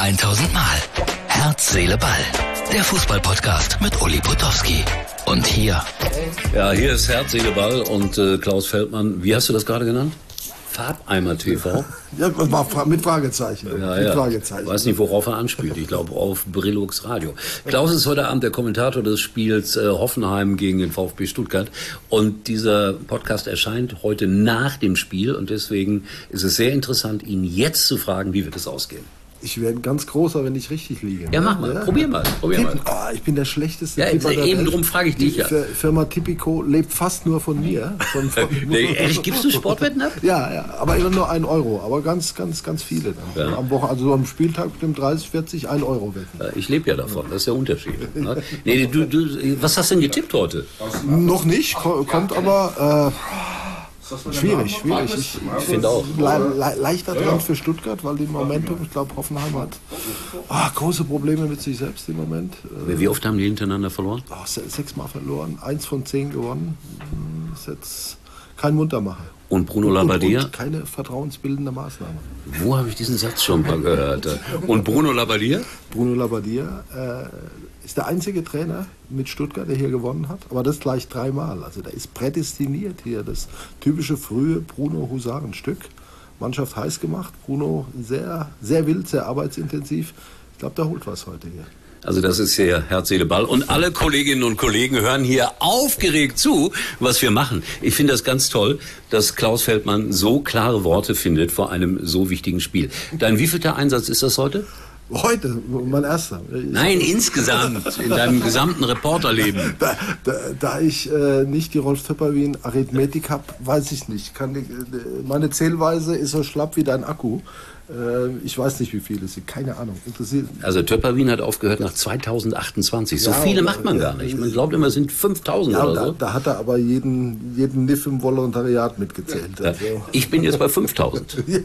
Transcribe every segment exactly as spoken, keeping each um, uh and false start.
tausend Mal. Herz, Seele, Ball. Der Fußball-Podcast mit Uli Potowski. Und hier. Ja, hier ist Herz, Seele, Ball und äh, Klaus Feldmann. Wie hast du das gerade genannt? Farbeimer T V? Ja, mit Fragezeichen. Ja, mit ja. Fragezeichen. Ich weiß nicht, worauf er anspielt. Ich glaube, auf Brillux Radio. Klaus ist heute Abend der Kommentator des Spiels äh, Hoffenheim gegen den VfB Stuttgart. Und dieser Podcast erscheint heute nach dem Spiel. Und deswegen ist es sehr interessant, ihn jetzt zu fragen, wie wird es ausgehen. Ich werde ein ganz großer, wenn ich richtig liege. Ja, mach mal. Ja. Probier mal. Probier Tippen. mal. Oh, ich bin der schlechteste Ja, Tipper der eben Welt. drum frage ich dich Die ja. Firma Tipico lebt fast nur von mir. Von, von nee, ehrlich, gibst du Sportwetten ab? Ja, ja, aber immer nur ein Euro. Aber ganz, ganz, ganz viele dann. Ja. Am Woche, also am Spieltag bestimmt dreißig, vierzig, ein Euro wetten. Ich lebe ja davon. Das ist der Unterschied. Ne? Nee, du, du, was hast du denn getippt heute? Noch nicht, kommt aber... Äh, Schwierig, schwierig. Ich, ich finde auch. Le le leichter dran für Stuttgart, weil die Momentum, ich glaube, Hoffenheim hat oh, große Probleme mit sich selbst im Moment. Wie oft haben die hintereinander verloren? Oh, sechsmal verloren, eins von zehn gewonnen. Ist jetzt kein Muntermacher. Und Bruno Labbadia? Und, und keine vertrauensbildende Maßnahme. Wo habe ich diesen Satz schon mal gehört? Und Bruno Labbadia? Bruno Labbadia äh, ist der einzige Trainer mit Stuttgart, der hier gewonnen hat. Aber das gleich dreimal. Also der ist prädestiniert hier. Das typische frühe Bruno-Husarenstück. Mannschaft heiß gemacht. Bruno sehr, sehr wild, sehr arbeitsintensiv. Ich glaube, der holt was heute hier. Also das ist hier Herz, Seele, Ball. Und alle Kolleginnen und Kollegen hören hier aufgeregt zu, was wir machen. Ich finde das ganz toll, dass Klaus Feldmann so klare Worte findet vor einem so wichtigen Spiel. Dein wievielter Einsatz ist das heute? Heute, mein erster. Ich Nein, insgesamt, in deinem gesamten Reporterleben. Da, da, da ich äh, nicht die Rolf-Töpperwien-Arithmetik habe, weiß ich nicht. Kann ich, meine Zählweise ist so schlapp wie dein Akku. Äh, ich weiß nicht, wie viele es sind. Keine Ahnung. Interessiert. Also Töpperwien hat aufgehört nach zweitausendachtundzwanzig. So ja, viele macht man gar nicht. Man glaubt immer, es sind fünftausend ja, oder da, so. Da hat er aber jeden, jeden Niff im Volontariat mitgezählt. Ja, also. Ich bin jetzt bei fünftausend. Ja,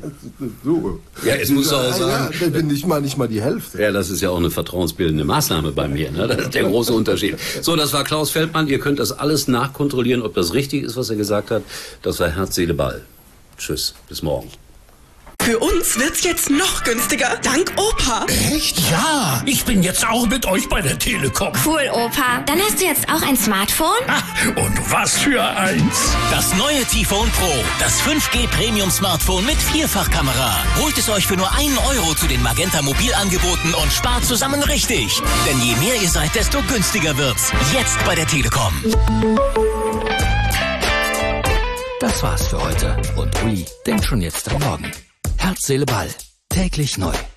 so. Ja, es muss auch sagen. Ja, bin nicht mal, nicht mal die Hälfte. Ja, das ist ja auch eine vertrauensbildende Maßnahme bei mir. Ne? Das ist der große Unterschied. So, das war Klaus Feldmann. Ihr könnt das alles nachkontrollieren, ob das richtig ist, was er gesagt hat. Das war Herz, Seele, Ball. Tschüss, bis morgen. Für uns wird's jetzt noch günstiger, dank Opa. Echt? Ja, ich bin jetzt auch mit euch bei der Telekom. Cool, Opa. Dann hast du jetzt auch ein Smartphone? Ah, und was für eins? Das neue T-Phone Pro, das fünf G Premium Smartphone mit Vierfachkamera. Holt es euch für nur einen Euro zu den Magenta Mobilangeboten und spart zusammen richtig. Denn je mehr ihr seid, desto günstiger wird's. Jetzt bei der Telekom. Das war's für heute. Und Uli denkt schon jetzt am Morgen. Herz, Seele, Ball. Täglich neu.